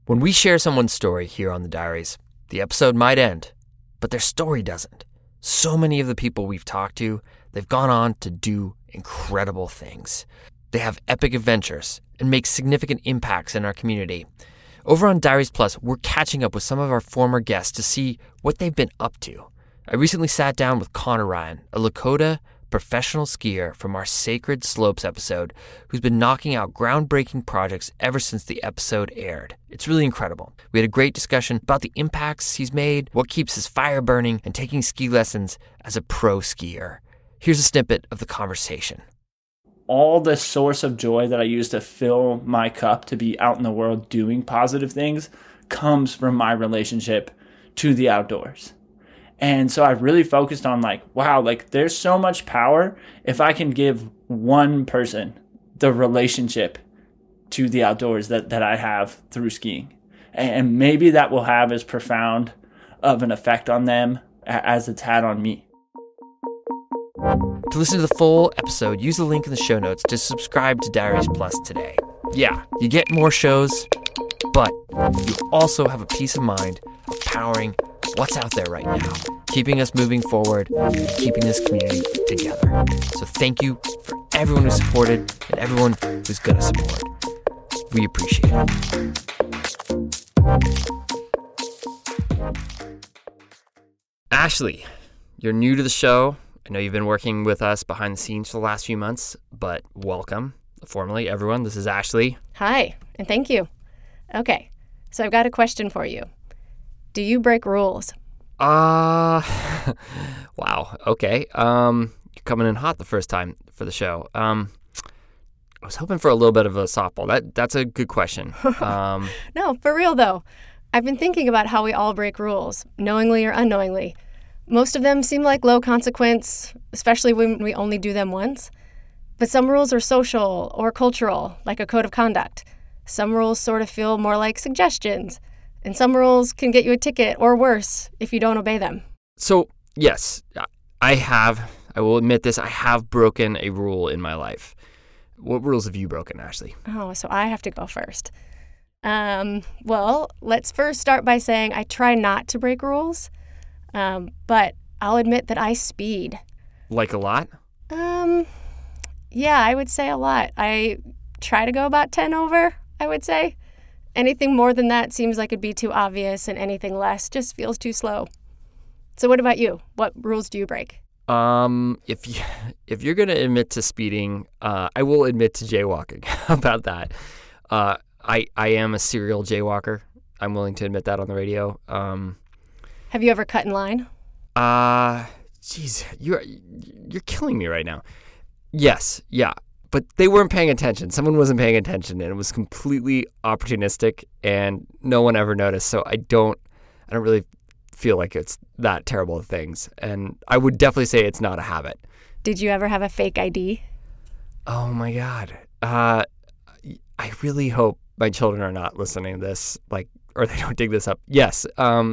When we share someone's story here on the Diaries, the episode might end, but their story doesn't. So many of the people we've talked to, they've gone on to do incredible things. They have epic adventures and make significant impacts in our community. Over on Diaries Plus, we're catching up with some of our former guests to see what they've been up to. I recently sat down with Connor Ryan, a Lakota professional skier from our Sacred Slopes episode, who's been knocking out groundbreaking projects ever since the episode aired. It's really incredible. We had a great discussion about the impacts he's made, what keeps his fire burning, and taking ski lessons as a pro skier. Here's a snippet of the conversation. All the source of joy that I use to fill my cup to be out in the world doing positive things comes from my relationship to the outdoors. And so I really focused on wow, there's so much power if I can give one person the relationship to the outdoors that I have through skiing. And maybe that will have as profound of an effect on them as it's had on me. To listen to the full episode, use the link in the show notes to subscribe to Diaries Plus today. Yeah, you get more shows, but you also have a peace of mind of powering what's out there right now, keeping us moving forward, keeping this community together. So thank you for everyone who supported and everyone who's going to support. We appreciate it. Ashley, you're new to the show. I know you've been working with us behind the scenes for the last few months, but welcome, formally, everyone. This is Ashley. Hi, and thank you. Okay, so I've got a question for you. Do you break rules? Wow. Okay. You're coming in hot the first time for the show. I was hoping for a little bit of a softball. That's a good question. No, for real though. I've been thinking about how we all break rules, knowingly or unknowingly. Most of them seem like low consequence, especially when we only do them once. But some rules are social or cultural, like a code of conduct. Some rules sort of feel more like suggestions. And some rules can get you a ticket or worse if you don't obey them. So, yes, I will admit this, I have broken a rule in my life. What rules have you broken, Ashley? Oh, so I have to go first. Well, let's first start by saying I try not to break rules, but I'll admit that I speed. Like a lot? Yeah, I would say a lot. I try to go about 10 over, I would say. Anything more than that seems like it'd be too obvious, and anything less just feels too slow. So what about you? What rules do you break? If you're gonna admit to speeding, I will admit to jaywalking. How about that? I am a serial jaywalker. I'm willing to admit that on the radio. Have you ever cut in line? Jeez, you're killing me right now. Yes, yeah. But they weren't paying attention. Someone wasn't paying attention, and it was completely opportunistic, and no one ever noticed. So I don't really feel like it's that terrible of things. And I would definitely say it's not a habit. Did you ever have a fake ID? Oh my God. I really hope my children are not listening to this, or they don't dig this up. Yes.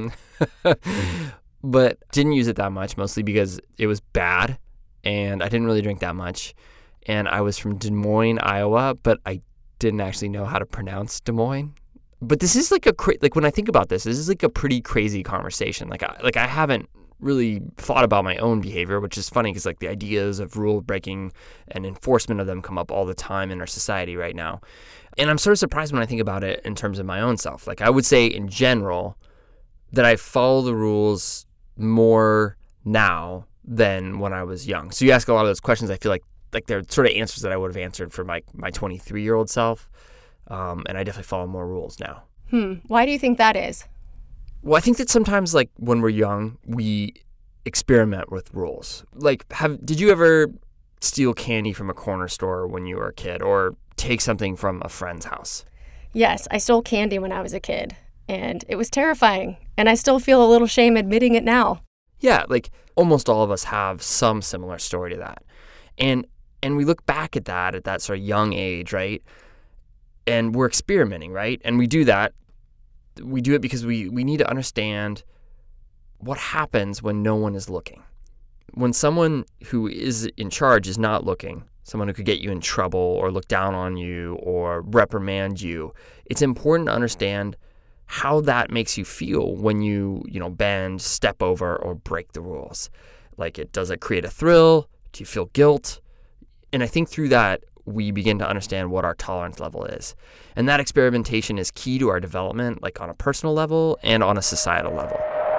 But didn't use it that much, mostly because it was bad, and I didn't really drink that much. And I was from Des Moines, Iowa, but I didn't actually know how to pronounce Des Moines. But this is when I think about this is like a pretty crazy conversation. I haven't really thought about my own behavior, which is funny because the ideas of rule breaking and enforcement of them come up all the time in our society right now. And I'm sort of surprised when I think about it in terms of my own self. I would say in general that I follow the rules more now than when I was young. So you ask a lot of those questions, I feel like they're sort of answers that I would have answered for my 23-year-old self. And I definitely follow more rules now. Why do you think that is? Well, I think that sometimes when we're young, we experiment with rules. Did you ever steal candy from a corner store when you were a kid or take something from a friend's house? Yes, I stole candy when I was a kid, and it was terrifying. And I still feel a little shame admitting it now. Yeah, almost all of us have some similar story to that. And we look back at that sort of young age, right? And we're experimenting, right? And we do that. We do it because we need to understand what happens when no one is looking. When someone who is in charge is not looking, someone who could get you in trouble or look down on you or reprimand you, it's important to understand how that makes you feel when you bend, step over, or break the rules. Does it create a thrill? Do you feel guilt? And I think through that, we begin to understand what our tolerance level is. And that experimentation is key to our development, on a personal level and on a societal level.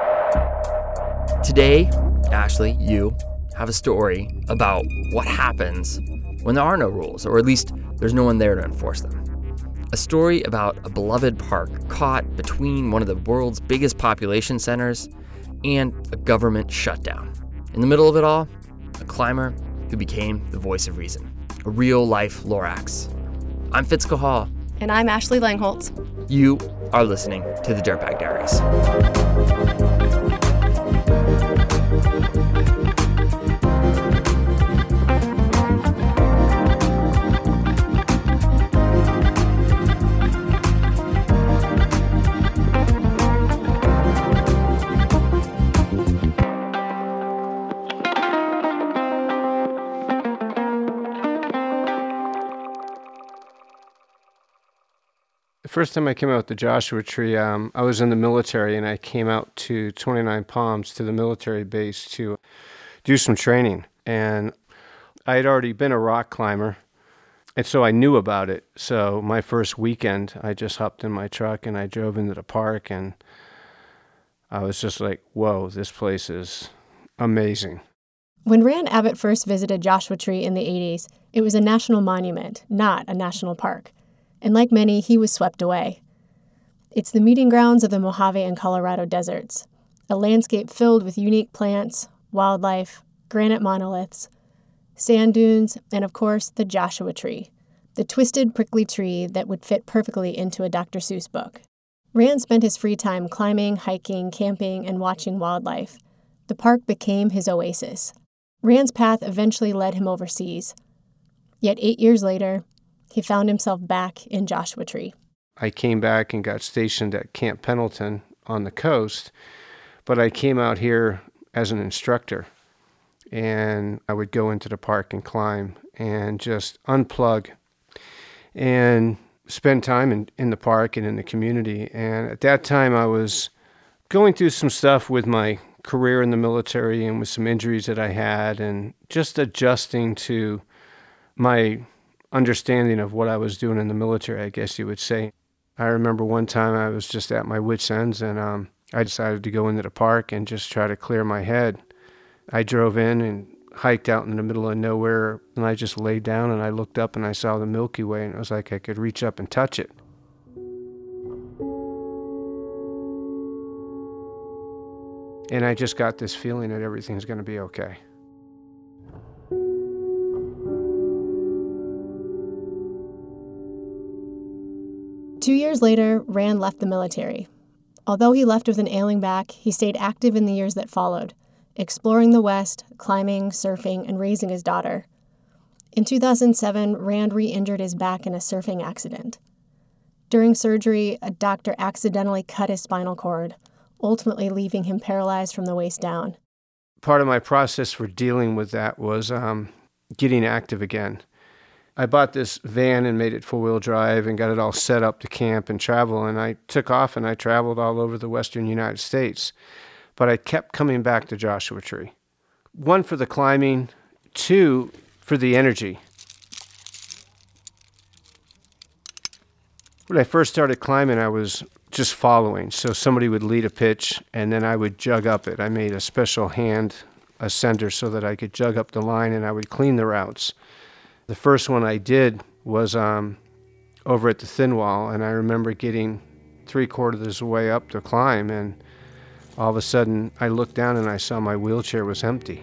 Today, Ashley, you have a story about what happens when there are no rules, or at least there's no one there to enforce them. A story about a beloved park caught between one of the world's biggest population centers and a government shutdown. In the middle of it all, a climber who became the voice of reason, a real-life Lorax. I'm Fitz Cahall. And I'm Ashley Langholtz. You are listening to the Dirtbag Diaries. The first time I came out with the Joshua Tree, I was in the military, and I came out to 29 Palms to the military base to do some training. And I had already been a rock climber, and so I knew about it. So my first weekend, I just hopped in my truck and I drove into the park, and I was just like, whoa, this place is amazing. When Rand Abbott first visited Joshua Tree in the 80s, it was a national monument, not a national park. And like many, he was swept away. It's the meeting grounds of the Mojave and Colorado deserts, a landscape filled with unique plants, wildlife, granite monoliths, sand dunes, and of course, the Joshua Tree, the twisted, prickly tree that would fit perfectly into a Dr. Seuss book. Rand spent his free time climbing, hiking, camping, and watching wildlife. The park became his oasis. Rand's path eventually led him overseas. Yet 8 years later, he found himself back in Joshua Tree. I came back and got stationed at Camp Pendleton on the coast, but I came out here as an instructor, and I would go into the park and climb and just unplug and spend time in the park and in the community. And at that time, I was going through some stuff with my career in the military and with some injuries that I had, and just adjusting to my understanding of what I was doing in the military, I guess you would say. I remember one time I was just at my wit's ends, and I decided to go into the park and just try to clear my head. I drove in and hiked out in the middle of nowhere, and I just laid down and I looked up and I saw the Milky Way, and it was like I could reach up and touch it. And I just got this feeling that everything's going to be okay. Two years later, Rand left the military. Although he left with an ailing back, he stayed active in the years that followed, exploring the West, climbing, surfing, and raising his daughter. In 2007, Rand re-injured his back in a surfing accident. During surgery, a doctor accidentally cut his spinal cord, ultimately leaving him paralyzed from the waist down. Part of my process for dealing with that was getting active again. I bought this van and made it four-wheel drive and got it all set up to camp and travel, and I took off and I traveled all over the western United States. But I kept coming back to Joshua Tree. One, for the climbing. Two, for the energy. When I first started climbing, I was just following. So somebody would lead a pitch, and then I would jug up it. I made a special hand ascender so that I could jug up the line, and I would clean the routes. The first one I did was over at the Thin Wall, and I remember getting 3/4 of the way up to climb, and all of a sudden I looked down and I saw my wheelchair was empty.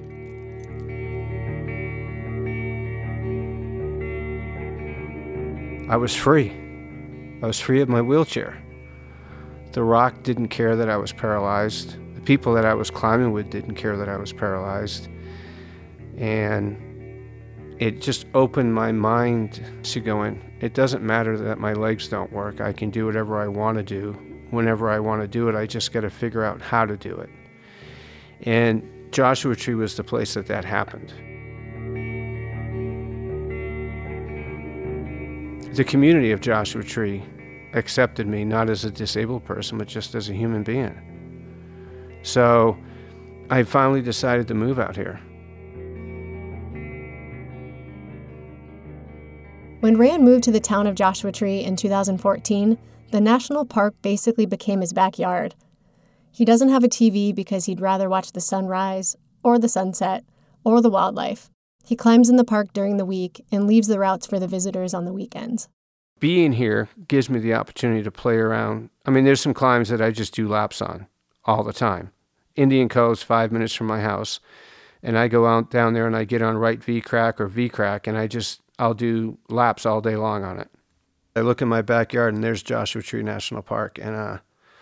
I was free. I was free of my wheelchair. The rock didn't care that I was paralyzed. The people that I was climbing with didn't care that I was paralyzed. And it just opened my mind to going, it doesn't matter that my legs don't work. I can do whatever I want to do. Whenever I want to do it, I just got to figure out how to do it. And Joshua Tree was the place that happened. The community of Joshua Tree accepted me, not as a disabled person, but just as a human being. So I finally decided to move out here. When Rand moved to the town of Joshua Tree in 2014, the national park basically became his backyard. He doesn't have a TV because he'd rather watch the sunrise, or the sunset, or the wildlife. He climbs in the park during the week and leaves the routes for the visitors on the weekends. Being here gives me the opportunity to play around. I mean, there's some climbs that I just do laps on all the time. Indian Cove's 5 minutes from my house, and I go out down there and I get on right V-crack or V-crack, and I'll do laps all day long on it. I look in my backyard and there's Joshua Tree National Park, and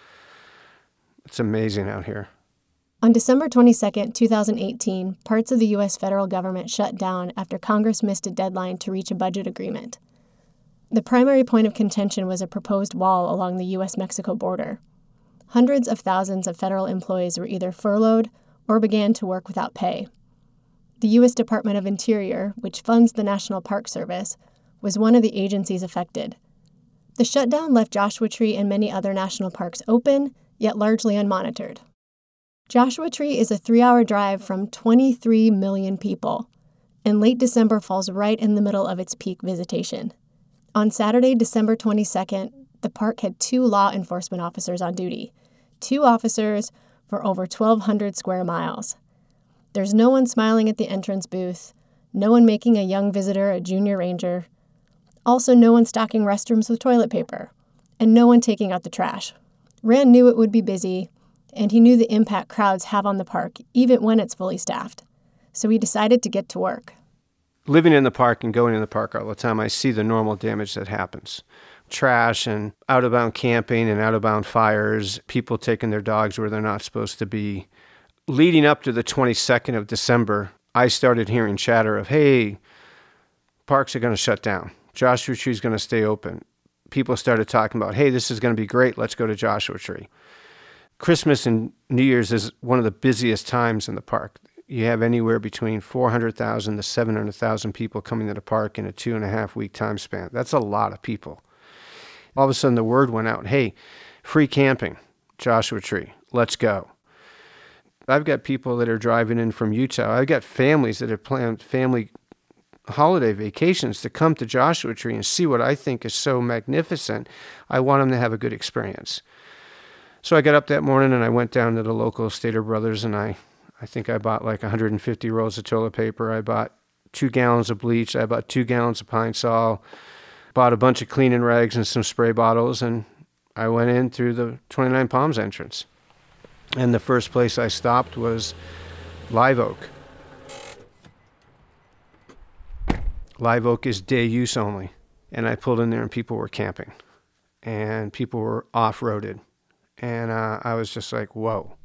it's amazing out here. On December 22, 2018, parts of the U.S. federal government shut down after Congress missed a deadline to reach a budget agreement. The primary point of contention was a proposed wall along the U.S.-Mexico border. Hundreds of thousands of federal employees were either furloughed or began to work without pay. The U.S. Department of Interior, which funds the National Park Service, was one of the agencies affected. The shutdown left Joshua Tree and many other national parks open, yet largely unmonitored. Joshua Tree is a 3-hour drive from 23 million people, and late December falls right in the middle of its peak visitation. On Saturday, December 22nd, the park had 2 law enforcement officers on duty, 2 officers for over 1,200 square miles. There's no one smiling at the entrance booth, no one making a young visitor a junior ranger, also no one stocking restrooms with toilet paper, and no one taking out the trash. Rand knew it would be busy, and he knew the impact crowds have on the park, even when it's fully staffed. So he decided to get to work. Living in the park and going in the park all the time, I see the normal damage that happens. Trash and out-of-bound camping and out-of-bound fires, people taking their dogs where they're not supposed to be. Leading up to the 22nd of December, I started hearing chatter of, hey, parks are going to shut down. Joshua Tree is going to stay open. People started talking about, hey, this is going to be great. Let's go to Joshua Tree. Christmas and New Year's is one of the busiest times in the park. You have anywhere between 400,000 to 700,000 people coming to the park in a 2.5-week time span. That's a lot of people. All of a sudden the word went out, hey, free camping, Joshua Tree, let's go. I've got people that are driving in from Utah. I've got families that have planned family holiday vacations to come to Joshua Tree and see what I think is so magnificent. I want them to have a good experience. So I got up that morning and I went down to the local Stater Brothers, and I think I bought like 150 rolls of toilet paper. I bought 2 gallons of bleach. I bought 2 gallons of Pine Sol, bought a bunch of cleaning rags and some spray bottles, and I went in through the 29 Palms entrance. And the first place I stopped was Live Oak. Live Oak is day use only. And I pulled in there and people were camping. And people were off-roaded. And I was just like, whoa.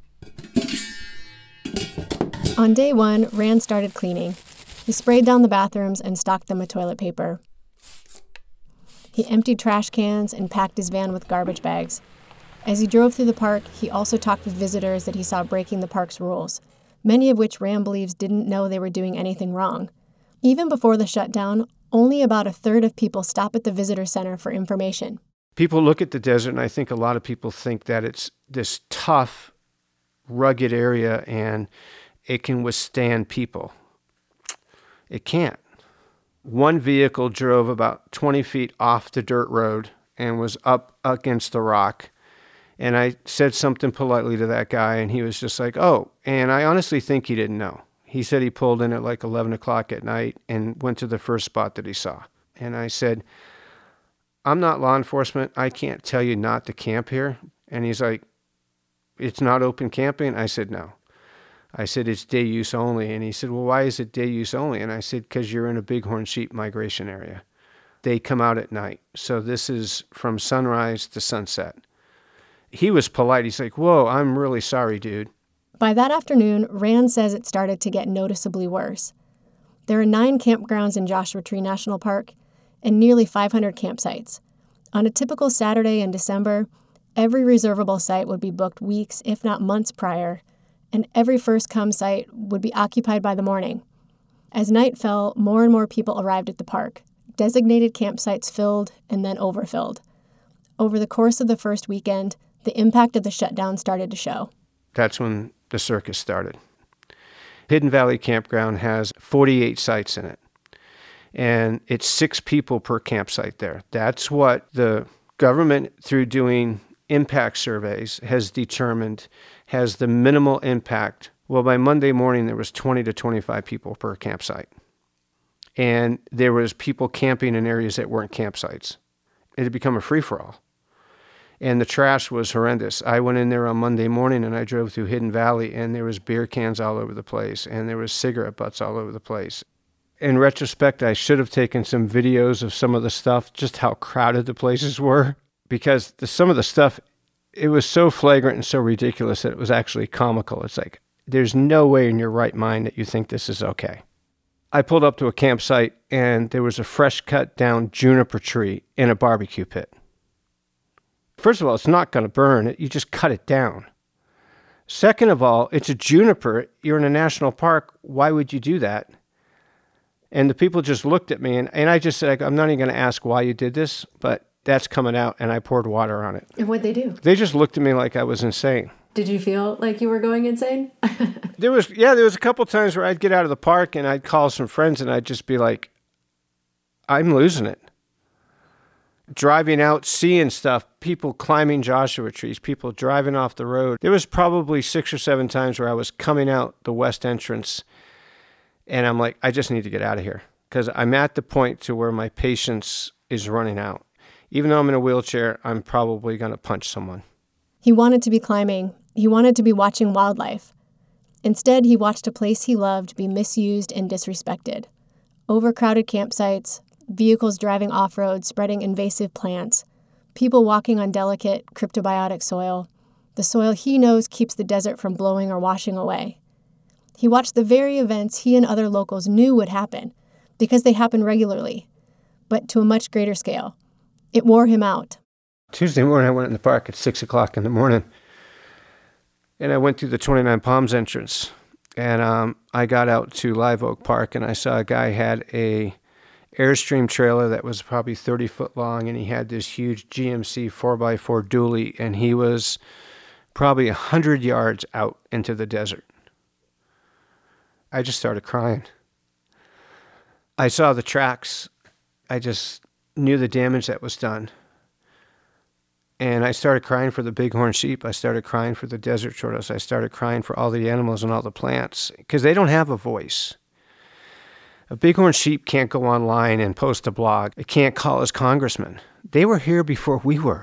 On day 1, Rand started cleaning. He sprayed down the bathrooms and stocked them with toilet paper. He emptied trash cans and packed his van with garbage bags. As he drove through the park, he also talked with visitors that he saw breaking the park's rules, many of which Rand believes didn't know they were doing anything wrong. Even before the shutdown, only about a third of people stop at the visitor center for information. People look at the desert, and I think a lot of people think that it's this tough, rugged area and it can withstand people. It can't. One vehicle drove about 20 feet off the dirt road and was up against the rock. And I said something politely to that guy, and he was just like, oh, and I honestly think he didn't know. He said he pulled in at like 11 o'clock at night and went to the first spot that he saw. And I said, I'm not law enforcement. I can't tell you not to camp here. And he's like, it's not open camping? I said, no. I said, it's day use only. And he said, well, why is it day use only? And I said, because you're in a bighorn sheep migration area. They come out at night. So this is from sunrise to sunset. He was polite. He's like, whoa, I'm really sorry, dude. By that afternoon, Rand says it started to get noticeably worse. There are 9 campgrounds in Joshua Tree National Park and nearly 500 campsites. On a typical Saturday in December, every reservable site would be booked weeks, if not months prior, and every first-come site would be occupied by the morning. As night fell, more and more people arrived at the park. Designated campsites filled and then overfilled. over the course of the first weekend, the impact of the shutdown started to show. That's when the circus started. Hidden Valley Campground has 48 sites in it, and it's 6 people per campsite there. That's what the government, through doing impact surveys, has determined has the minimal impact. Well, by Monday morning, there was 20 to 25 people per campsite. And there was people camping in areas that weren't campsites. It had become a free-for-all. And the trash was horrendous. I went in there on Monday morning and I drove through Hidden Valley, and there was beer cans all over the place, and there was cigarette butts all over the place. In retrospect, I should have taken some videos of some of the stuff, just how crowded the places were, because some of the stuff, it was so flagrant and so ridiculous that it was actually comical. It's like, there's no way in your right mind that you think this is okay. I pulled up to a campsite, and there was a fresh cut down juniper tree in a barbecue pit. First of all, it's not going to burn. You just cut it down. Second of all, it's a juniper. You're in a national park. Why would you do that? And the people just looked at me, and I just said, I'm not even going to ask why you did this, but that's coming out, and I poured water on it. And what'd they do? They just looked at me like I was insane. Did you feel like you were going insane? There was a couple times where I'd get out of the park, and I'd call some friends, and I'd just be like, I'm losing it. Driving out, seeing stuff, people climbing Joshua trees, people driving off the road. There was probably 6 or 7 times where I was coming out the west entrance, and I'm like, I just need to get out of here, because I'm at the point to where my patience is running out. Even though I'm in a wheelchair, I'm probably going to punch someone. He wanted to be climbing. He wanted to be watching wildlife. Instead, he watched a place he loved be misused and disrespected. Overcrowded campsites, vehicles driving off-road, spreading invasive plants, people walking on delicate, cryptobiotic soil, the soil he knows keeps the desert from blowing or washing away. He watched the very events he and other locals knew would happen, because they happen regularly, but to a much greater scale. It wore him out. Tuesday morning, I went in the park at 6 o'clock in the morning, and I went through the 29 Palms entrance, and I got out to Live Oak Park, and I saw a guy had a Airstream trailer that was probably 30 foot long, and he had this huge GMC 4x4 dually, and he was probably 100 yards out into the desert. I just started crying. I saw the tracks. I just knew the damage that was done. And I started crying for the bighorn sheep. I started crying for the desert tortoise. I started crying for all the animals and all the plants, because they don't have a voice. A bighorn sheep can't go online and post a blog. It can't call his congressman. They were here before we were.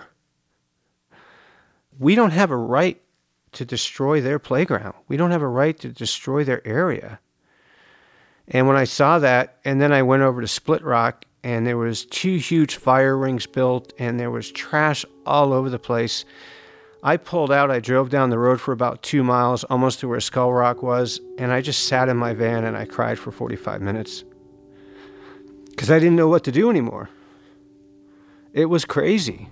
We don't have a right to destroy their playground. We don't have a right to destroy their area. And when I saw that, and then I went over to Split Rock, and there was 2 huge fire rings built, and there was trash all over the place. I pulled out. I drove down the road for about 2 miles, almost to where Skull Rock was, and I just sat in my van and I cried for 45 minutes because I didn't know what to do anymore. It was crazy.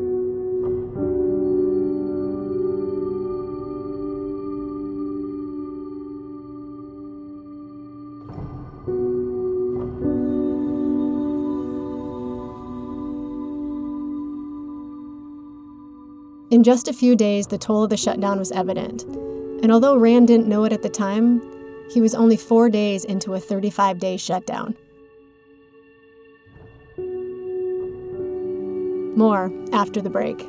In just a few days, the toll of the shutdown was evident. And although Rand didn't know it at the time, he was only 4 days into a 35-day shutdown. More after the break.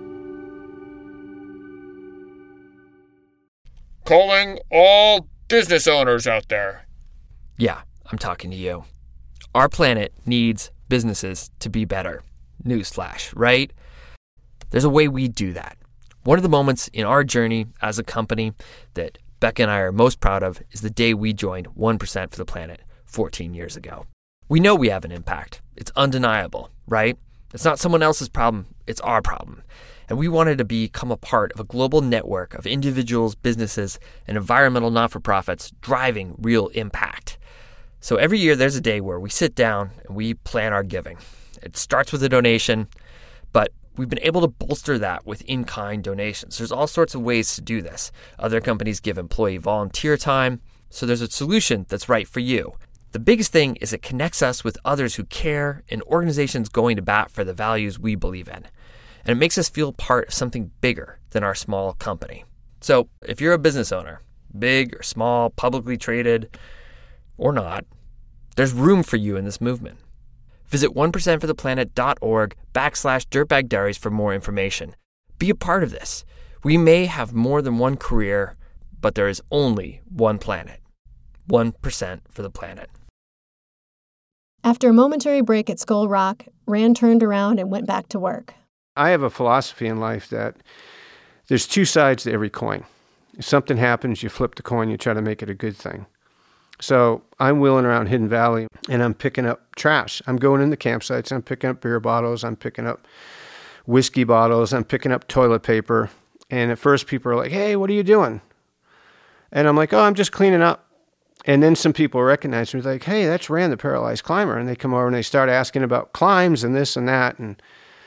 Calling all business owners out there. Yeah, I'm talking to you. Our planet needs businesses to be better. Newsflash, right? There's a way we do that. One of the moments in our journey as a company that Becca and I are most proud of is the day we joined 1% for the Planet 14 years ago. We know we have an impact. It's undeniable, right? It's not someone else's problem, it's our problem. And we wanted to become a part of a global network of individuals, businesses, and environmental not-for-profits driving real impact. So every year there's a day where we sit down and we plan our giving. It starts with a donation, but we've been able to bolster that with in-kind donations. There's all sorts of ways to do this. Other companies give employee volunteer time, so there's a solution that's right for you. The biggest thing is it connects us with others who care and organizations going to bat for the values we believe in. and it makes us feel part of something bigger than our small company. So if you're a business owner, big or small, publicly traded or not, there's room for you in this movement. Visit 1%fortheplanet.org/Dirtbag Diaries for more information. Be a part of this. We may have more than one career, but there is only one planet. 1% for the planet. After a momentary break at Skull Rock, Rand turned around and went back to work. I have a philosophy in life that there's two sides to every coin. If something happens, you flip the coin, you try to make it a good thing. So I'm wheeling around Hidden Valley and I'm picking up trash. I'm going in the campsites, I'm picking up beer bottles, I'm picking up whiskey bottles, I'm picking up toilet paper. And at first people are like, hey, what are you doing? And I'm like, oh, I'm just cleaning up. And then some people recognize me, like, hey, that's Rand, the Paralyzed Climber. And they come over and they start asking about climbs and this and that. And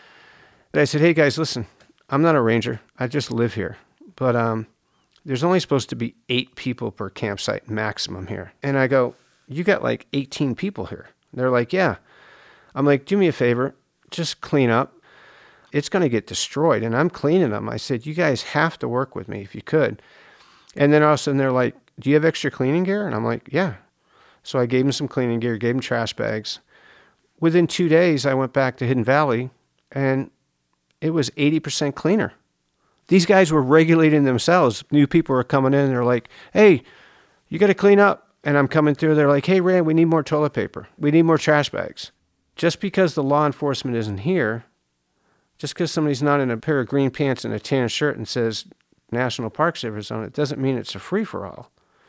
I said, hey, guys, listen, I'm not a ranger. I just live here. But there's only supposed to be 8 people per campsite maximum here. And I go, you got like 18 people here. They're like, yeah. I'm like, do me a favor, just clean up. It's going to get destroyed. And I'm cleaning them. I said, you guys have to work with me if you could. And then all of a sudden they're like, do you have extra cleaning gear? And I'm like, yeah. So I gave them some cleaning gear, gave them trash bags. Within 2 days, I went back to Hidden Valley and it was 80% cleaner. These guys were regulating themselves. New people were coming in and they're like, hey, you got to clean up. And I'm coming through. They're like, hey, Rand, we need more toilet paper. We need more trash bags. Just because the law enforcement isn't here, just because somebody's not in a pair of green pants and a tan shirt and says National Park Service on it, doesn't mean it's a free-for-all.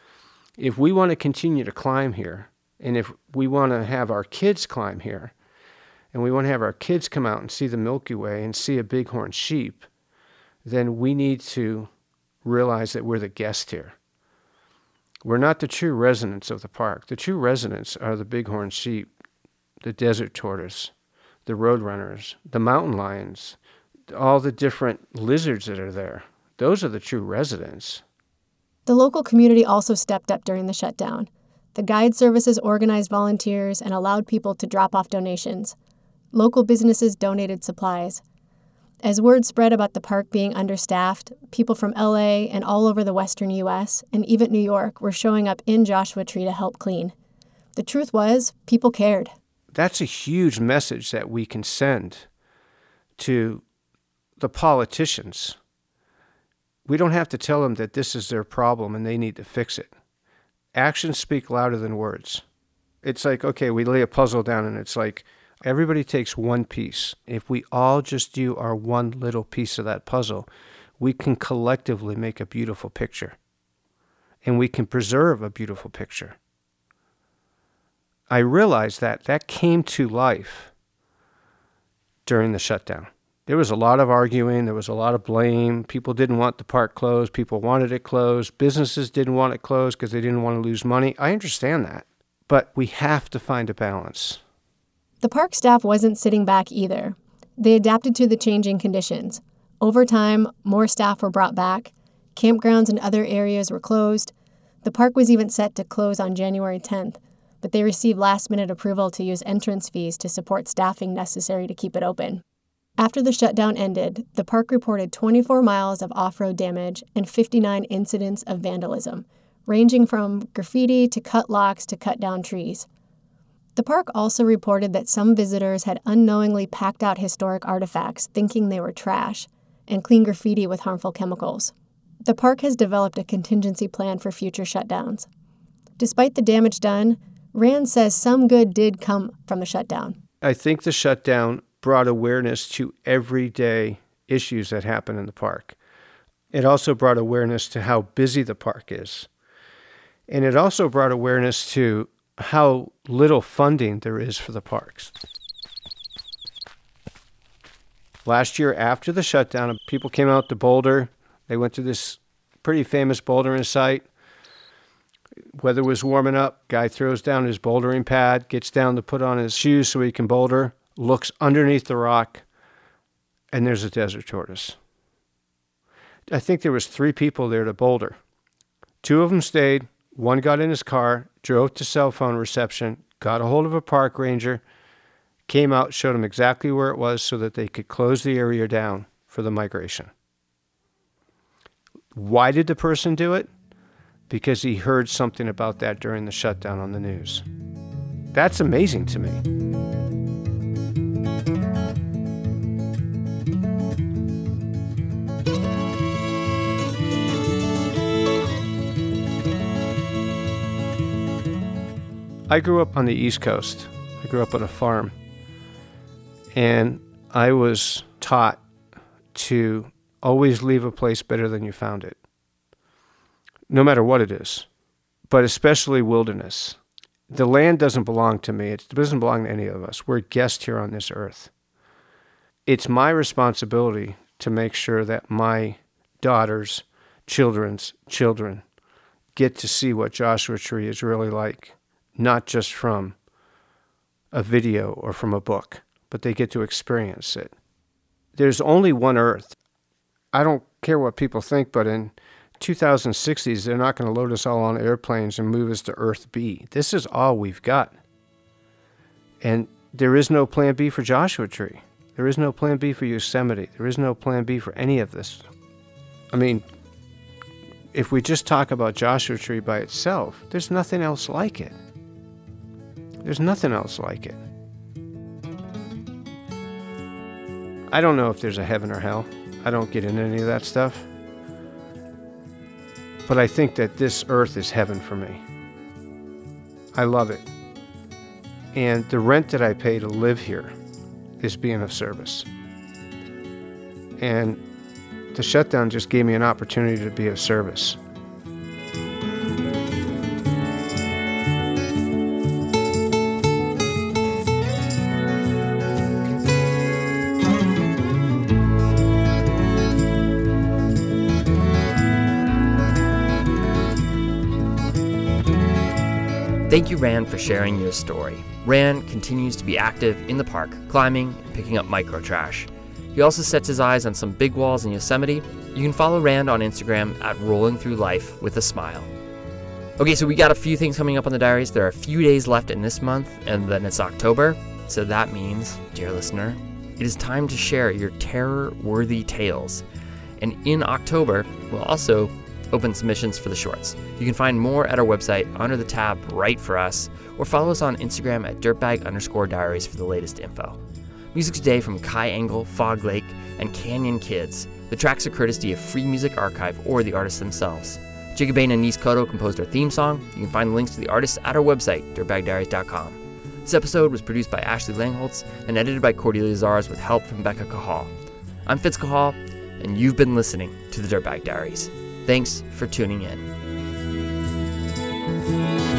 If we want to continue to climb here, and if we want to have our kids climb here, and we want to have our kids come out and see the Milky Way and see a bighorn sheep, then we need to realize that we're the guest here. We're not the true residents of the park. The true residents are the bighorn sheep, the desert tortoise, the roadrunners, the mountain lions, all the different lizards that are there. Those are the true residents. The local community also stepped up during the shutdown. The guide services organized volunteers and allowed people to drop off donations. Local businesses donated supplies. As word spread about the park being understaffed, people from LA and all over the western U.S. and even New York were showing up in Joshua Tree to help clean. The truth was, people cared. That's a huge message that we can send to the politicians. We don't have to tell them that this is their problem and they need to fix it. Actions speak louder than words. It's like, okay, we lay a puzzle down and it's like, everybody takes one piece. If we all just do our one little piece of that puzzle, we can collectively make a beautiful picture. And we can preserve a beautiful picture. I realized that came to life during the shutdown. There was a lot of arguing. There was a lot of blame. People didn't want the park closed. People wanted it closed. Businesses didn't want it closed because they didn't want to lose money. I understand that. But we have to find a balance. The park staff wasn't sitting back either. They adapted to the changing conditions. Over time, more staff were brought back. Campgrounds and other areas were closed. The park was even set to close on January 10th, but they received last-minute approval to use entrance fees to support staffing necessary to keep it open. After the shutdown ended, the park reported 24 miles of off-road damage and 59 incidents of vandalism, ranging from graffiti to cut locks to cut down trees. The park also reported that some visitors had unknowingly packed out historic artifacts thinking they were trash and clean graffiti with harmful chemicals. The park has developed a contingency plan for future shutdowns. Despite the damage done, Rand says some good did come from the shutdown. I think the shutdown brought awareness to everyday issues that happen in the park. It also brought awareness to how busy the park is. And it also brought awareness to how little funding there is for the parks. Last year, after the shutdown, people came out to Boulder. They went to this pretty famous bouldering site. Weather was warming up. Guy throws down his bouldering pad, gets down to put on his shoes so he can boulder, looks underneath the rock, and there's a desert tortoise. I think there was 3 people there to boulder. 2 of them stayed. 1 got in his car, drove to cell phone reception, got a hold of a park ranger, came out, showed them exactly where it was so that they could close the area down for the migration. Why did the person do it? Because he heard something about that during the shutdown on the news. That's amazing to me. I grew up on the East Coast. I grew up on a farm. And I was taught to always leave a place better than you found it, no matter what it is, but especially wilderness. The land doesn't belong to me. It doesn't belong to any of us. We're guests here on this earth. It's my responsibility to make sure that my daughters, children's children get to see what Joshua Tree is really like, not just from a video or from a book, but they get to experience it. There's only one earth. I don't care what people think, but in 2060s, they're not going to load us all on airplanes and move us to Earth B. This is all we've got. And there is no plan B for Joshua Tree. There is no plan B for Yosemite. There is no plan B for any of this. I mean, if we just talk about Joshua Tree by itself, there's nothing else like it. There's nothing else like it. I don't know if there's a heaven or hell. I don't get into any of that stuff. But I think that this earth is heaven for me. I love it. And the rent that I pay to live here is being of service. And the shutdown just gave me an opportunity to be of service. Thank you, Rand, for sharing your story. Rand continues to be active in the park, climbing and picking up micro trash. He also sets his eyes on some big walls in Yosemite. You can follow Rand on Instagram at Rolling Through Life with a Smile. Okay, so we got a few things coming up on the diaries. There are a few days left in this month, and then it's October. So that means, dear listener, it is time to share your terror-worthy tales. And in October, we'll also open submissions for the shorts. You can find more at our website under the tab Write For Us, or follow us on Instagram at dirtbag_diaries for the latest info. Music today from Kai Engel, Fog Lake, and Canyon Kids. The tracks are courtesy of Free Music Archive or the artists themselves. Jacob Bain and Nis Cotto composed our theme song. You can find the links to the artists at our website, dirtbagdiaries.com. This episode was produced by Ashley Langholtz and edited by Cordelia Zars with help from Becca Cahal. I'm Fitz Cahal, and you've been listening to the Dirtbag Diaries. Thanks for tuning in.